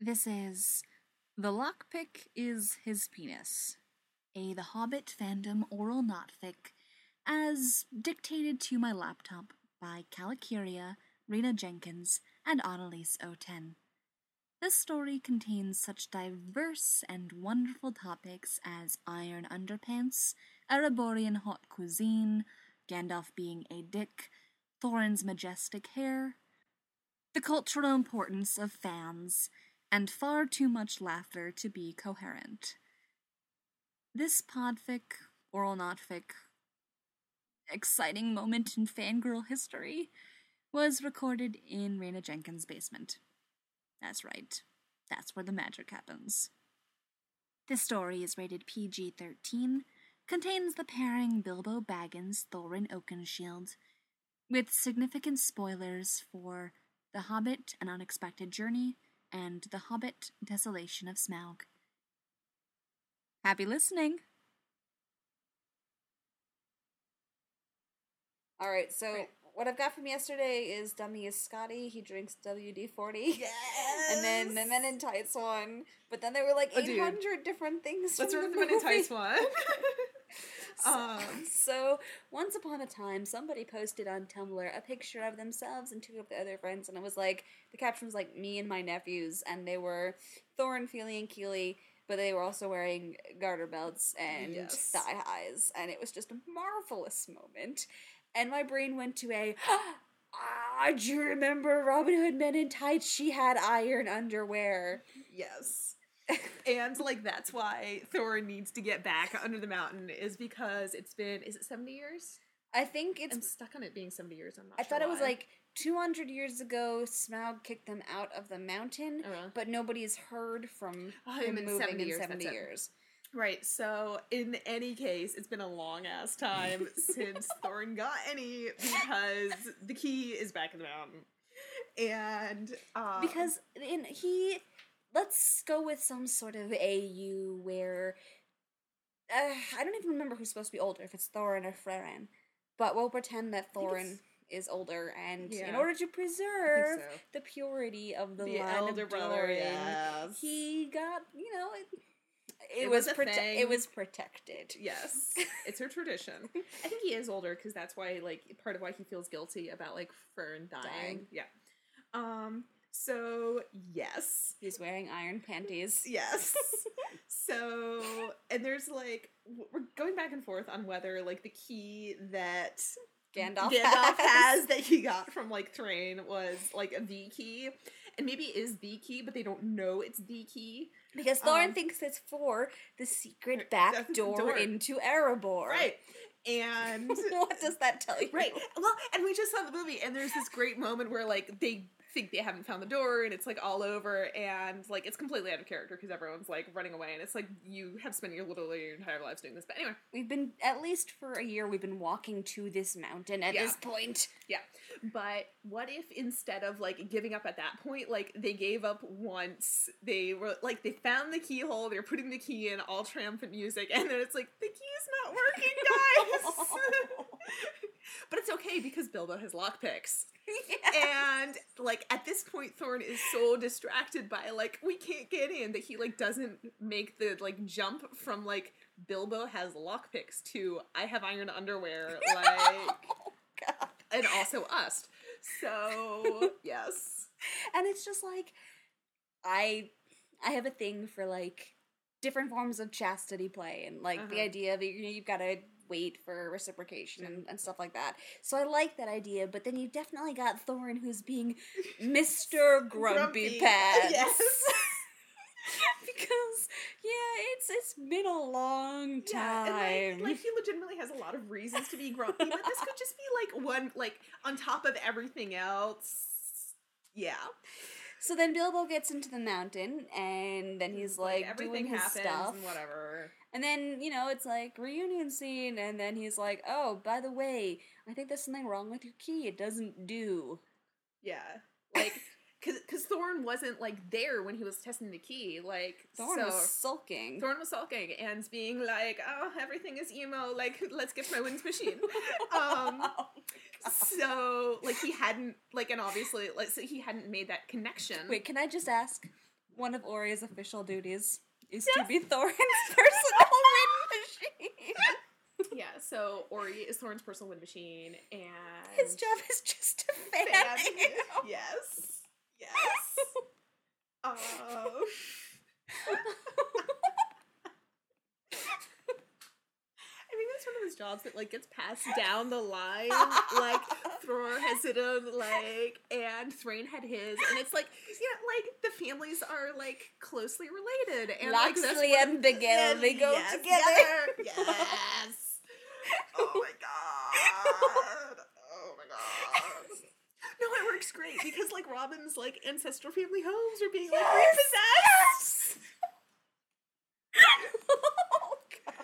This is The Lockpick is His Penis, a The Hobbit fandom oral notfic, as dictated to my laptop by Calicuria, Rena Jenkins, and Annalise O10. This story contains such diverse and wonderful topics as iron underpants, Ereborian hot cuisine, Gandalf being a dick, Thorin's majestic hair, the cultural importance of fans, and far too much laughter to be coherent. This podfic, oral notfic, exciting moment in fangirl history was recorded in Rena Jenkins' basement. That's right. That's where the magic happens. This story is rated PG-13, contains the pairing Bilbo Baggins, Thorin Oakenshield, with significant spoilers for The Hobbit, An Unexpected Journey, and The Hobbit, Desolation of Smaug. Happy listening! Alright, so what I've got from yesterday is Dummy is Scotty. He drinks WD-40. Yes! And then the Men in Tights one. But then there were like 800 different things. Let's from start the with the Men in Tights one. So, once upon a time, somebody posted on Tumblr a picture of themselves and two of the other friends, and it was like, the caption was like, me and my nephews, and they were Thorin, Feely, and Keely, but they were also wearing garter belts and thigh highs, and it was just a marvelous moment. And my brain went to do you remember Robin Hood Men in Tights? She had iron underwear. Yes. And, that's why Thorin needs to get back under the mountain, is because is it 70 years? I think I'm stuck on it being 70 years, I'm not sure. I thought it why. was 200 years ago, Smaug kicked them out of the mountain, but nobody's heard from him moving in 70 years. Right, so in any case, it's been a long-ass time since Thorin got any, because the key is back in the mountain. And, because let's go with some sort of AU where, I don't even remember who's supposed to be older, if it's Thorin or Freran, but we'll pretend that Thorin is older, and in order to preserve the purity of the line elder of brother, Thorin, he got, it was protected. Yes. It's her tradition. I think he is older, because that's why, part of why he feels guilty about, Fern dying. Yeah. So, yes. He's wearing iron panties. Yes. So, and there's, we're going back and forth on whether, the key that Gandalf has that he got from, Thrain was, the key. And maybe it is the key, but they don't know it's the key. Because Thorin thinks it's for the secret back door into Erebor. Right. And what does that tell you? Right. Well, and we just saw the movie, and there's this great moment where, they think they haven't found the door, and it's, all over, and, it's completely out of character, because everyone's, running away, and it's, you have spent your entire lives doing this. But anyway. We've been, at least for a year, we've been walking to this mountain at this point. Yeah. But what if instead of, giving up at that point, they gave up once, they were, they found the keyhole, they were putting the key in, all triumphant music, and then it's the key's not working, guys! But it's okay, because Bilbo has lockpicks. Yeah. And, at this point, Thorin is so distracted by, we can't get in, that he, doesn't make the, jump from, Bilbo has lockpicks to I have iron underwear, Oh, God. And also us. So, yes. And it's just, I have a thing for, different forms of chastity play, and, the idea that, you've got to wait for reciprocation and stuff like that. So I like that idea, but then you definitely got Thorin who's being Mr. Grumpy Pants. Yes. Because, it's been a long time. Yeah, and he legitimately has a lot of reasons to be grumpy, but this could just be one, on top of everything else. Yeah. So then Bilbo gets into the mountain, and then he's, doing his stuff. And whatever. And then, it's reunion scene, and then he's like, oh, by the way, I think there's something wrong with your key. It doesn't do. Yeah. Because Thorin wasn't, there when he was testing the key. Thorin was sulking. Thorin was sulking and being oh, everything is emo. Let's get my wins machine. So, he hadn't, and obviously, so he hadn't made that connection. Wait, can I just ask, One of Ori's official duties is to be Thorin's personal wind machine. Yeah, so Ori is Thorin's personal wind machine, and His job is just to fan you. Yes. Yes. I think that's one of his jobs that like gets passed down the line. Like Thror has it on like, and Thrain had his, and it's like like the families are like closely related. And like that's Loxley and Bigel, they go together. Yes. Oh my god. Oh my god. No, it works great because like Robin's like ancestral family homes are being like repossessed. Oh, God.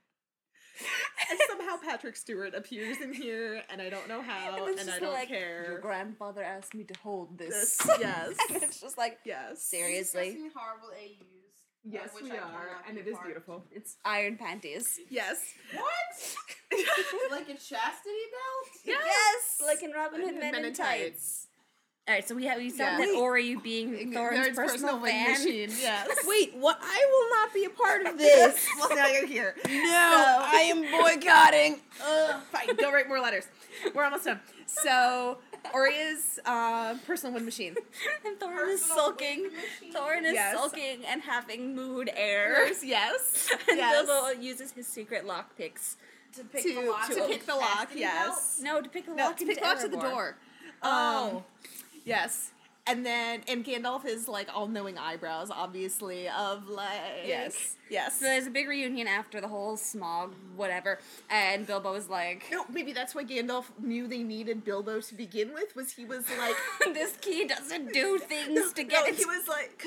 And somehow Patrick Stewart appears in here, and I don't know how, and I don't like, care. Your grandfather asked me to hold this. Yes. And it's just like, Yes. seriously. Discussing horrible AUs. Yes, which we I are, cannot and be it is part. beautiful. It's iron panties. Yes. What? Like a chastity belt? Yes! Like in Robin Hood Men in Tights. Tights. Alright, so we saw Yeah. that Wait. Ori being Thorin's personal wind fan. machine. Yes. Wait, what? I will not be a part of this. Well, now you're here. No, I am boycotting. Fine, go write more letters. We're almost done. So, Ori is personal wind machine. And Thorin is Personal sulking. wind machine? Thorin is Yes. sulking and having mood errors. Yes. And Yes. Bilbo uses his secret lockpicks. To pick To- the lock. to of pick the the lock, chastity yes. No, to pick the No, lock to into pick lock to the Erebor. door. Oh. Yes. And Gandalf is like all-knowing eyebrows, obviously, of like Yes. Yes. So there's a big reunion after the whole smog, whatever, and Bilbo was like, No, maybe that's why Gandalf knew they needed Bilbo to begin with, was he was like this key doesn't do things to get he it. was like,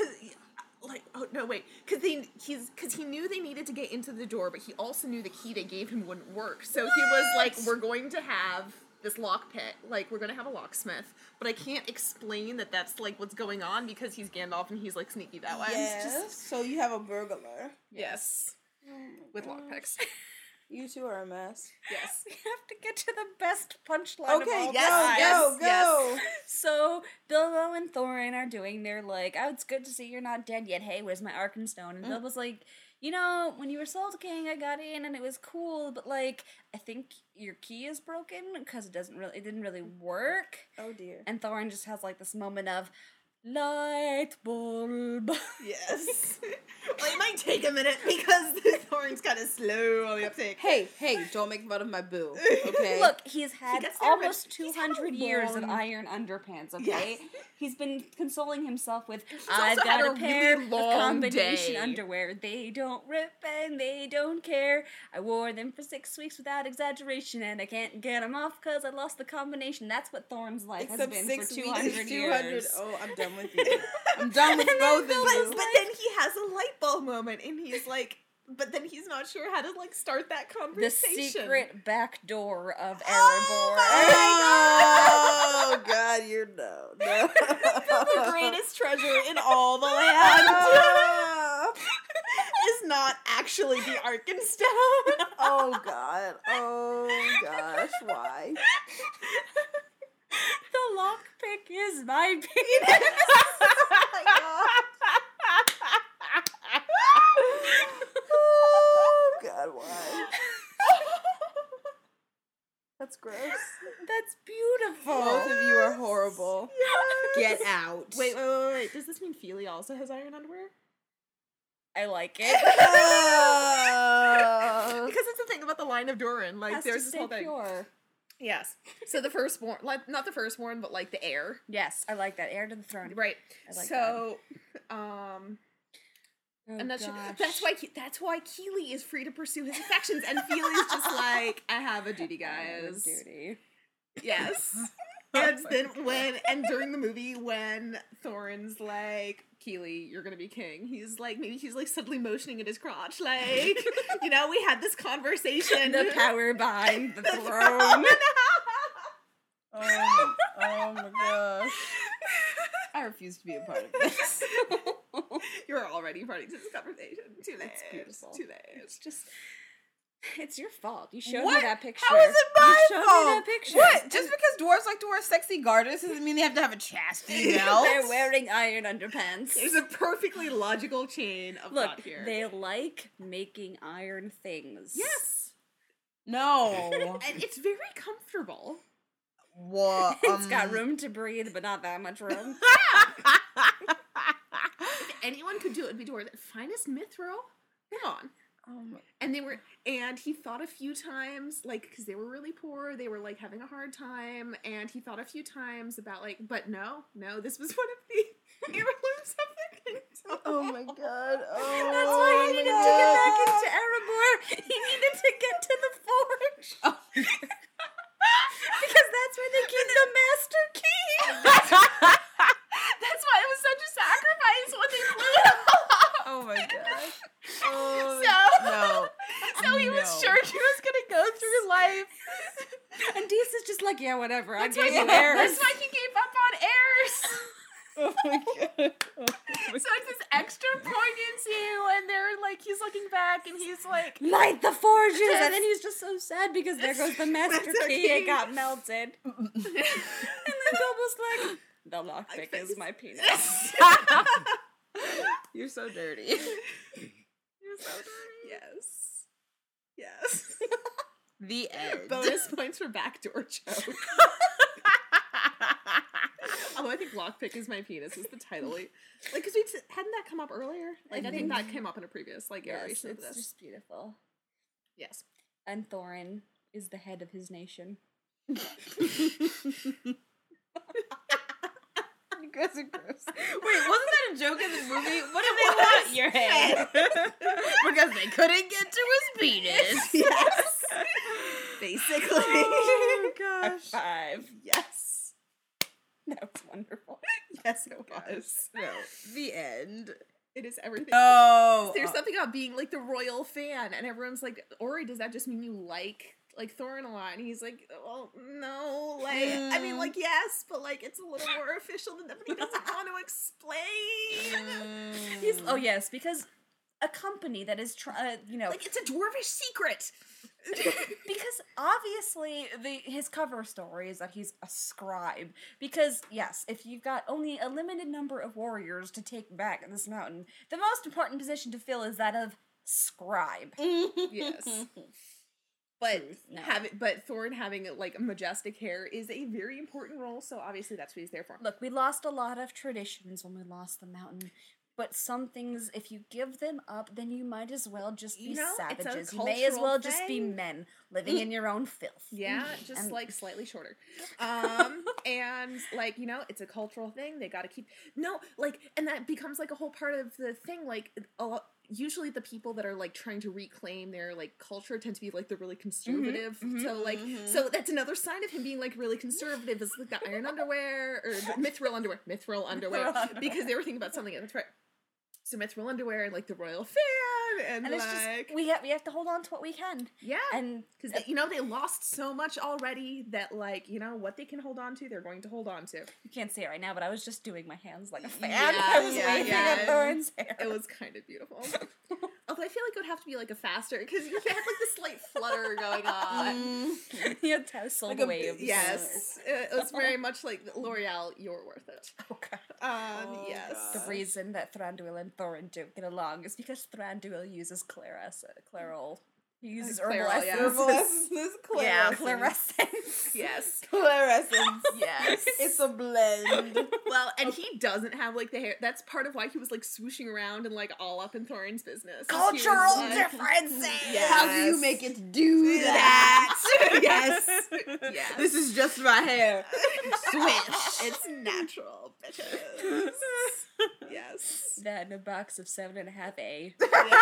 because he knew they needed to get into the door, but he also knew the key they gave him wouldn't work. So he was like, we're going to have this lock pit, like we're gonna have a locksmith, but I can't explain that that's like what's going on because he's Gandalf and he's like sneaky that way. It's Yes. just- So you have a burglar. yes, with lockpicks. You two are a mess. Yes. We have to get to the best punchline of Okay, all go, time. go, yes. go. So Bilbo and Thorin are doing their like, oh, it's good to see you're not dead yet. Hey, where's my Arkenstone? And Bilbo's like, you know, when you were Salt King, I got in and it was cool, but like, I think your key is broken because it didn't really work. Oh dear. And Thorin just has like this moment of light bulb. Yes. Well, it might take a minute because Thorin's kind of slow on the uptake. Hey, don't make fun of my boo. Okay. Look, he's had gets there, almost but he's had a 200 years of long- iron underpants, okay? Yes. He's been consoling himself with, also I've had got a a pair really of long combination day." underwear. They don't rip and they don't care. I wore them for 6 weeks without exaggeration and I can't get them off because I lost the combination. That's what Thorin's life Except has been 6 for weeks, 200 years. Oh, I'm done with you. I'm done with both of But you. then he has a light bulb moment and he's like, but then he's not sure how to like start that The conversation. secret back door of Erebor. Oh God, you're no. The greatest treasure in all the land is not actually the Arkenstone. Oh God. Oh gosh, why? The lockpick is my penis. Oh God, why? That's gross. That's beautiful. Both of you are horrible. Get out. Wait. Does this mean Feely also has iron underwear? I like it. Because it's the thing about the line of Durin. Like, Has there's to this stay whole thing. pure. Yes. So the firstborn, like, not the firstborn, but like the heir. Yes, I like that. Heir to the throne. Right. I like so, Oh, and that's gosh. that's why Keely is free to pursue his affections, and Feely's just like, I have a duty, guys. Duty. Yes. And then during the movie when Thorin's like, Keely, you're gonna be king, he's like suddenly motioning at his crotch, like, you know, we had this conversation. The power behind the throne. Oh my gosh. I refuse to be a part of this. You're already party to this conversation. Too late. It's beautiful. Too late. It's just It's your fault. You showed What? me that picture. How is it my You showed fault? me that picture. What? Just because dwarves like to wear sexy garters doesn't mean they have to have a chastity belt. They're wearing iron underpants. There's a perfectly logical chain of Look, thought here. they like making iron things. Yes. No. And it's very comfortable. What? It's got room to breathe, but not that much room. If anyone could do it, it'd be dwarves. Finest Mithril. Come on. And he thought a few times, like, because they were really poor, they were, like, having a hard time, and he thought a few times about, like, but no, this was one of the heirlooms of the kingdom. Oh my god. Oh, That's why he needed to get back into Erebor. He needed to get to the forge. Oh. Because that's where they keep the master key. That's why it was such a sacrifice when they blew it up. Oh my god. Oh, So he was sure he was gonna go through life. And Dees is just like, yeah, whatever. I That's why, gave you heirs. that's why he gave up on heirs. Oh my god. Oh So it's this extra poignancy when they're like, he's looking back and he's like, Light the forges! Yes. And then he's just so sad because there goes the master key. It got melted. And then Bilbo's like, the lockpick is my penis. You're so dirty. you're so dirty. Yes. The end. Bonus points for backdoor joke. Although I think lockpick is my penis is the title. Like, because hadn't that come up earlier? Like, I think that came up in a previous, like, Yes, iteration of it's this. just beautiful. Yes. And Thorin is the head of his nation. You guys are gross. Wait, wasn't that a joke in the movie? What did they want? Your head. Because they couldn't get to his penis. Yes. Basically. Oh High gosh. five. Yes. That was wonderful. Yes, it was. No. The end. It is everything. Oh. There's something about being, like, the royal fan, and everyone's like, Ori, does that just mean you like Thorin a lot? And he's like, well, no, like, I mean, like, yes, but, like, it's a little more official than that, but he doesn't want to explain. Oh yes, because a company that is Like, it's a dwarvish secret. because obviously his cover story is that he's a scribe. Because yes, if you've got only a limited number of warriors to take back this mountain, the most important position to fill is that of scribe. Yes. But No. but Thorin having, like, majestic hair is a very important role, so obviously that's what he's there for. Look, we lost a lot of traditions when we lost the mountain. But some things, if you give them up, then you might as well just be You know, it's a savages. You may as cultural well just be thing. men living in your own filth. Yeah, just And- like slightly shorter. And like, you know, it's a cultural thing. They got to keep and that becomes like a whole part of the thing. Like, usually the people that are like trying to reclaim their like culture tend to be like the really conservative. So that's another sign of him being like really conservative is like the iron underwear or mithril underwear, because they were thinking about something. That's right. So mithril underwear and like the royal fan and And it's like just we have to hold on to what we can. yeah. And Because, you know, they lost so much already that, like, you know, what they can hold on to, they're going to hold on to. you can't see it right now, but I was just doing my hands like a fan. Yeah, I was yeah, waving yeah. at Thorin's hair. It was kind of beautiful. Although I feel like it would have to be, like, a faster, because you had, like, this slight flutter going on. You had tousled Like a- waves. Yes. It was very much like, L'Oreal, you're worth it. Okay. Yes. The reason that Thranduil and Thorin don't get along is because Thranduil uses Clairol. He uses herbal Clairol, yeah. essences. Yeah, Clairessence. Yes. Clairessence. Yes. It's a blend. Well, and he doesn't have, like, the hair. That's part of why he was, like, swooshing around and, like, all up in Thorin's business. He was, Cultural like- differences. Yes. How do you make it do that? Yes. Yes. This is just my hair. Swish. It's natural, bitches. Yes. That in a box of 7.5A.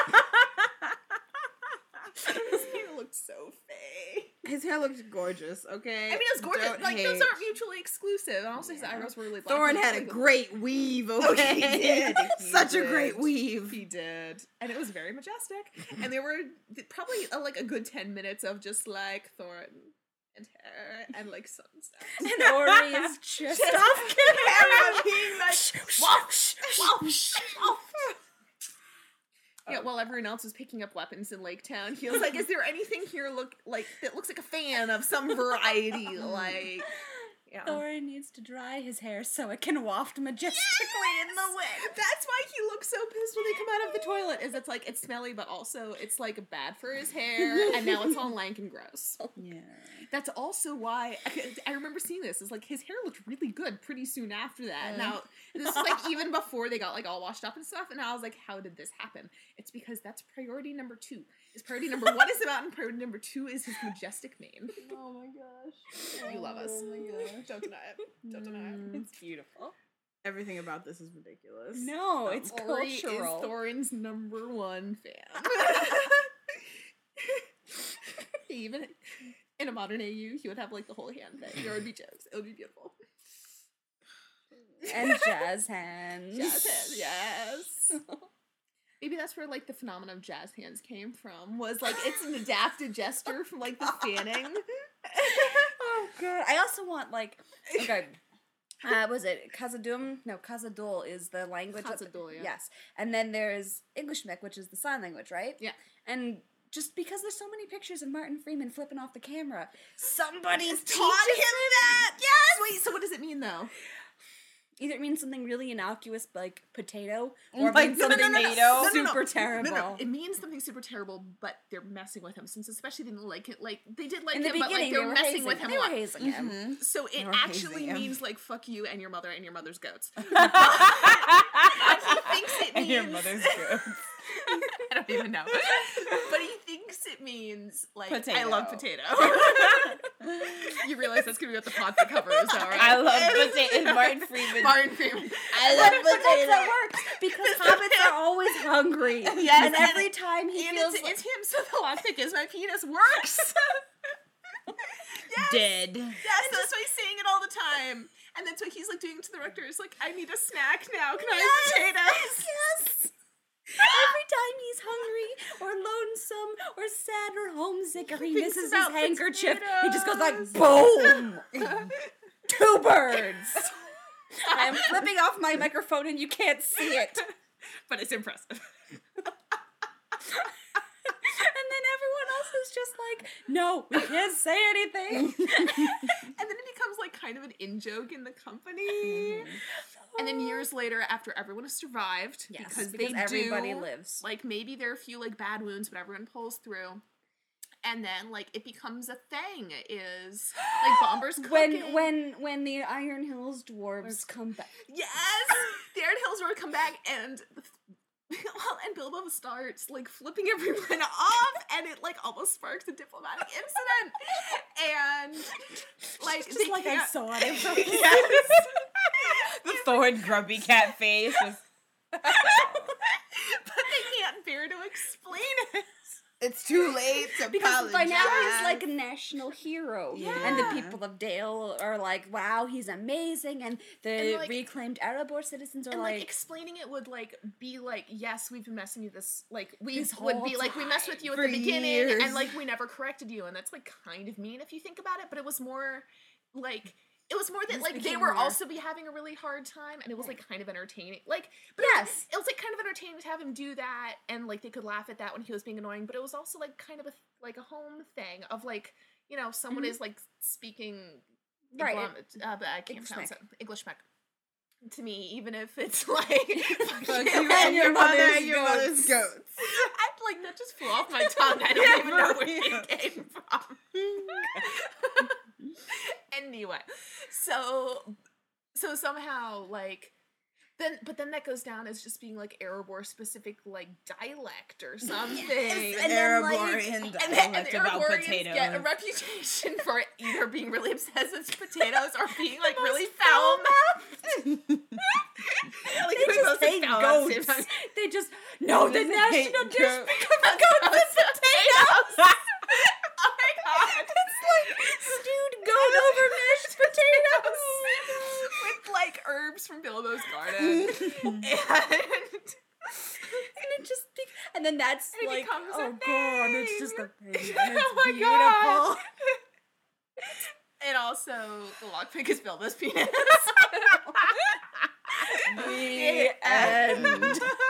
His hair looked so fey. His hair looks gorgeous, okay? I mean, it's gorgeous. Don't Like, hate. those aren't mutually exclusive. And also, his eyebrows were really black. Thorin and had a like- great weave, okay? Oh, he did. He Such a did. great weave. He did. And it was very majestic. And there were probably, like, a good 10 minutes of just, like, Thorin and hair and, like, sunset. And Ori is just Stop being like, Yeah, while everyone else was picking up weapons in Lake Town, he was like, "Is there anything here that looks like a fan of some variety?" Like, yeah. Thorin needs to dry his hair so it can waft majestically in the wind. That's why he looks so pissed when they come out of the toilet. Is it's like it's smelly, but also it's like bad for his hair, and now it's all lank and gross. Yeah. That's also why I remember seeing this. Is like his hair looked really good pretty soon after that. Now this is like even before they got like all washed up and stuff. And I was like, how did this happen? It's because that's priority number 2. His priority number 1 is the mountain. Priority number 2 is his majestic mane. Oh my gosh. You love us. Oh my gosh. Don't deny it. Don't deny it. It's beautiful. Everything about this is ridiculous. No, it's Ori is cultural. Thorin's number 1 fan. Even in a modern AU, he would have like the whole hand thing. There would be jokes. It would be beautiful. And jazz hands. Jazz hands, yes. Maybe that's where like the phenomenon of jazz hands came from. Was like it's an adapted gesture from like the fanning. Oh god. I also want like okay. Was it Khazad-dûm? No, Khazad-dûl is the language. Khazad-dûl, yeah. Yes. And then there's Englishmek, which is the sign language, right? Yeah. And just because there's so many pictures of Martin Freeman flipping off the camera, somebody's Taught taught him that. Yes. Wait. So what does it mean though? Either it means something really innocuous like potato, Oh or it my means God, something tomato. super terrible. No, it means something super terrible, but they're messing with him. Since especially they didn't like it. Like they did like In the him, but like beginning, they were messing hazing, with him they a were lot. hazing him. So it were actually hazing him. means like fuck you and your mother's goats. and Thinks it means your mother's good. I don't even know. But he thinks it means, like, Potato. I love potato. You realize that's going to be what the podcast cover is, though, right? I love potato. Martin Freeman. Martin Freeman. I love But that's potato. what works because hobbits are always hungry. Yes, and every time he And feels it's him, so the lockpick is my penis works. Yes. Dead. Yes, that's why he's saying it all the time. And that's what he's, like, doing to the rector. It's like, I need a snack now. Can I have potatoes? Yes. Every time he's hungry or lonesome or sad or homesick or he Thinks misses his about handkerchief, he just goes like, potatoes. boom! 2 birds! I'm flipping off my microphone and you can't see it. But it's impressive. And then everyone else is just like, no, we can't say anything. And then it becomes, like, kind of an in-joke in the company. And then years later, after everyone has survived, because they everybody do, lives. like, maybe there are a few, like, bad wounds, but everyone pulls through. And then, like, it becomes a thing, is, like, Bomber's cooking. When the Iron Hills dwarves come back. Yes! The Iron Hills Road come back, and... Well, and Bilbo starts, like, flipping everyone off, and it, like, almost sparks a diplomatic incident. And, like, Just they like I can't... saw it. Yes. The Thorin grumpy cat face. But they can't bear to explain it. It's too late to Because by now he's Yes. like a national hero. Yeah. And the people of Dale are like, wow, he's amazing. And the And, like- reclaimed Erebor citizens are And, like, like, explaining it would, like, be like, yes, we've been messing with this, like, we This would whole be like, we messed with you at For the beginning, years. and, like, we never corrected you, and that's, like, kind of mean if you think about it, but it was more, like, it was more that, This like, they became were more- also be having a really hard time, and it was, like, kind of entertaining, like, but yes. it was, like, kind of entertaining to have him do that, and, like, they could laugh at that when he was being annoying, but it was also, like, kind of a, like, a home thing of, like, you know, someone is, like, speaking Right. but I can't pronounce it. Englishmek. Englishmek. To me, even if it's like Fuck you and your mother and your mother's goats. I'd like that just flew off my tongue. I don't even know where it came from. Anyway, so somehow like then that goes down as just being like Erebor specific like dialect or something. And then, like- Ereborian And dialect the about Ereborians potatoes. get a reputation for either being really obsessed with potatoes or being like really foul mouthed. Like, They we just both said hate foul at the same goats. time. They just, no, the Just hate national dish goats. becomes goats and potatoes. Oh my god. It's like stewed goat over mashed potatoes. With like herbs from Bilbo's garden. and And it just, and then that's And it like, becomes a oh god, it's thing. just a thing. And it's Oh my beautiful. God. And also the lockpick is Bilbo's penis. The end.